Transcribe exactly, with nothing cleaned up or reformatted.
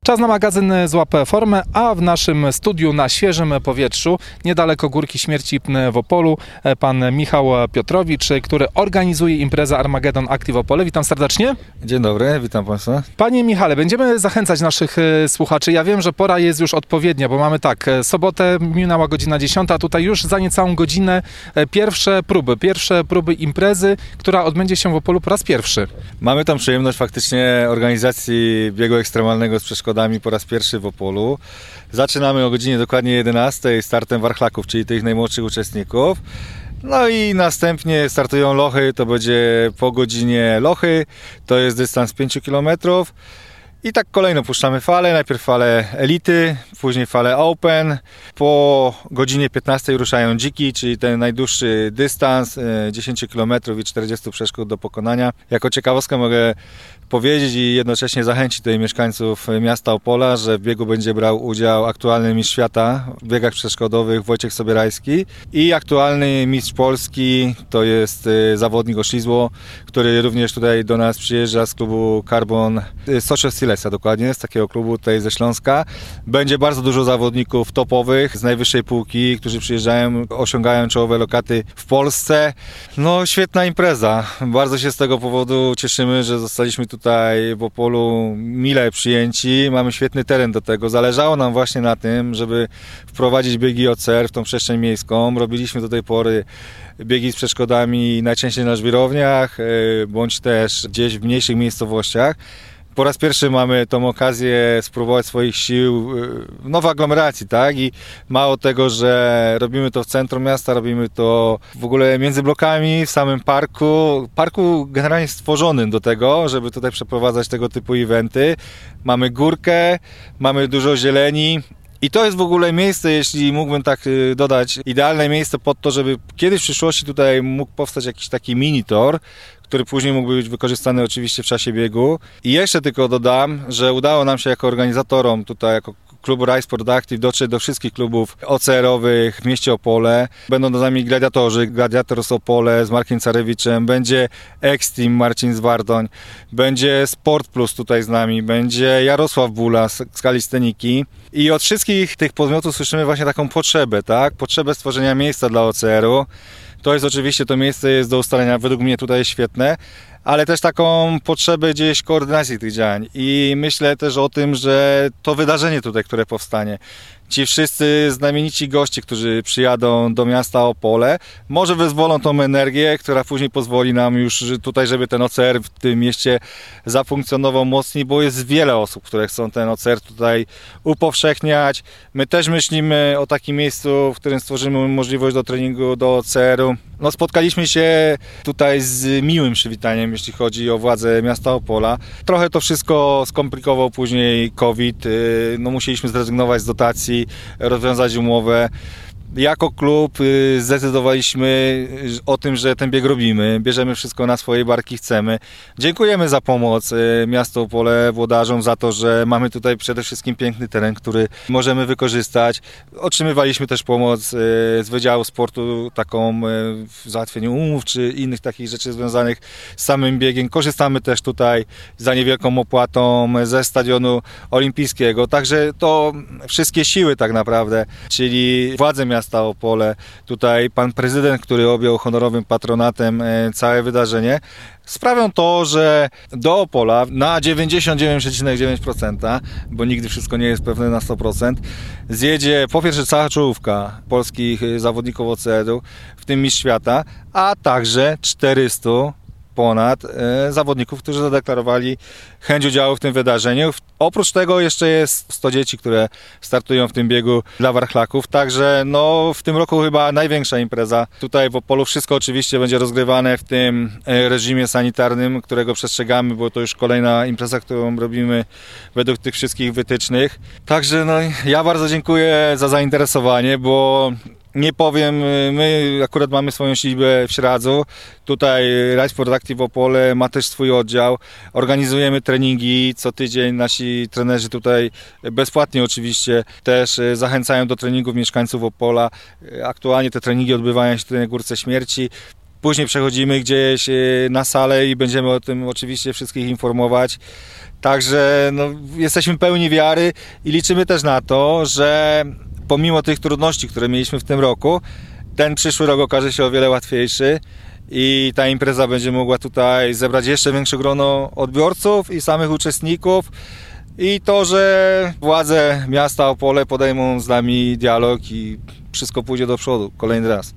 Czas na magazyn Złap Formę, a w naszym studiu na świeżym powietrzu, niedaleko Górki Śmierci w Opolu, pan Michał Piotrowicz, który organizuje imprezę Armageddon Active Opole. Witam serdecznie. Dzień dobry, witam Państwa. Panie Michale, będziemy zachęcać naszych słuchaczy. Ja wiem, że pora jest już odpowiednia, bo mamy tak, sobotę minęła godzina dziesiąta, a tutaj już za niecałą godzinę pierwsze próby, pierwsze próby imprezy, która odbędzie się w Opolu po raz pierwszy. Mamy tam przyjemność faktycznie organizacji biegu ekstremalnego z przeszkodami po raz pierwszy w Opolu. Zaczynamy o godzinie dokładnie jedenastej startem warchlaków, czyli tych najmłodszych uczestników. No i następnie startują lochy, to będzie po godzinie lochy, to jest dystans pięć kilometrów. I tak kolejno puszczamy fale, najpierw fale elity, później fale open. Po godzinie piętnastej ruszają dziki, czyli ten najdłuższy dystans, dziesięć kilometrów i czterdzieści przeszkód do pokonania. Jako ciekawostkę mogę powiedzieć i jednocześnie zachęcić tutaj mieszkańców miasta Opola, że w biegu będzie brał udział aktualny mistrz świata w biegach przeszkodowych Wojciech Sobierajski i aktualny mistrz Polski, to jest zawodnik oślizło, który również tutaj do nas przyjeżdża z klubu Carbon Social Silesia, dokładnie, z takiego klubu tutaj ze Śląska. Będzie bardzo dużo zawodników topowych z najwyższej półki, którzy przyjeżdżają, osiągają czołowe lokaty w Polsce. No świetna impreza. Bardzo się z tego powodu cieszymy, że zostaliśmy tutaj w Opolu mile przyjęci. Mamy świetny teren do tego. Zależało nam właśnie na tym, żeby wprowadzić biegi O C R w tą przestrzeń miejską. Robiliśmy do tej pory biegi z przeszkodami najczęściej na żwirowniach, bądź też gdzieś w mniejszych miejscowościach. Po raz pierwszy mamy tą okazję spróbować swoich sił w nowej aglomeracji, tak? I mało tego, że robimy to w centrum miasta, robimy to w ogóle między blokami, w samym parku. Parku generalnie stworzonym do tego, żeby tutaj przeprowadzać tego typu eventy. Mamy górkę, mamy dużo zieleni. I to jest w ogóle miejsce, jeśli mógłbym tak dodać, idealne miejsce pod to, żeby kiedyś w przyszłości tutaj mógł powstać jakiś taki mini tor, który później mógłby być wykorzystany oczywiście w czasie biegu. I jeszcze tylko dodam, że udało nam się jako organizatorom tutaj, jako klubu Rise Sport Active dotrzeć do wszystkich klubów O C R-owych w mieście Opole. Będą z nami gladiatorzy, Gladiators Opole z Markiem Carewiczem, będzie X-Team Marcin Zwardoń, będzie Sport Plus tutaj z nami, będzie Jarosław Bula z, z Kalisteniki. I od wszystkich tych podmiotów słyszymy właśnie taką potrzebę, tak? Potrzebę stworzenia miejsca dla O C R-u. To jest oczywiście, to miejsce jest do ustalenia, według mnie tutaj jest świetne, ale też taką potrzebę gdzieś koordynacji tych działań i myślę też o tym, że to wydarzenie tutaj, które powstanie, ci wszyscy znamienici goście, którzy przyjadą do miasta Opole, może wyzwolą tą energię, która później pozwoli nam już tutaj, żeby ten O C R w tym mieście zafunkcjonował mocniej, bo jest wiele osób, które chcą ten O C R tutaj upowszechniać. My też myślimy o takim miejscu, w którym stworzymy możliwość do treningu do O C R-u. No, spotkaliśmy się tutaj z miłym przywitaniem, jeśli chodzi o władze miasta Opola. Trochę to wszystko skomplikował później COVID, no, musieliśmy zrezygnować z dotacji, rozwiązać umowę. Jako klub zdecydowaliśmy o tym, że ten bieg robimy, bierzemy wszystko na swoje barki, chcemy. Dziękujemy za pomoc miastu Opole, włodarzom za to, że mamy tutaj przede wszystkim piękny teren, który możemy wykorzystać. Otrzymywaliśmy też pomoc z Wydziału Sportu, taką w załatwieniu umów czy innych takich rzeczy związanych z samym biegiem. Korzystamy też tutaj za niewielką opłatą ze stadionu olimpijskiego. Także to wszystkie siły tak naprawdę, czyli władze miasta Miasta Opole, tutaj pan prezydent, który objął honorowym patronatem całe wydarzenie, sprawią to, że do Opola na dziewięćdziesiąt dziewięć przecinek dziewięć procent, bo nigdy wszystko nie jest pewne na sto procent, zjedzie po pierwsze cała czołówka polskich zawodników O C R-u, w tym mistrz świata, a także czterysta ponad e, zawodników, którzy zadeklarowali chęć udziału w tym wydarzeniu. Oprócz tego jeszcze jest sto dzieci, które startują w tym biegu dla warchlaków, także no, w tym roku chyba największa impreza tutaj w Opolu. Wszystko oczywiście będzie rozgrywane w tym reżimie sanitarnym, którego przestrzegamy, bo to już kolejna impreza, którą robimy według tych wszystkich wytycznych. Także no, ja bardzo dziękuję za zainteresowanie, bo nie powiem, my akurat mamy swoją siedzibę w Śradzu, tutaj Rise Sport Active Opole ma też swój oddział, organizujemy treningi co tydzień, nasi trenerzy tutaj bezpłatnie oczywiście też zachęcają do treningów mieszkańców Opola. Aktualnie te treningi odbywają się tutaj na Górce Śmierci. Później przechodzimy gdzieś na salę i będziemy o tym oczywiście wszystkich informować. Także no, jesteśmy pełni wiary i liczymy też na to, że pomimo tych trudności, które mieliśmy w tym roku, ten przyszły rok okaże się o wiele łatwiejszy i ta impreza będzie mogła tutaj zebrać jeszcze większe grono odbiorców i samych uczestników. I to, że władze miasta Opole podejmą z nami dialog i wszystko pójdzie do przodu kolejny raz.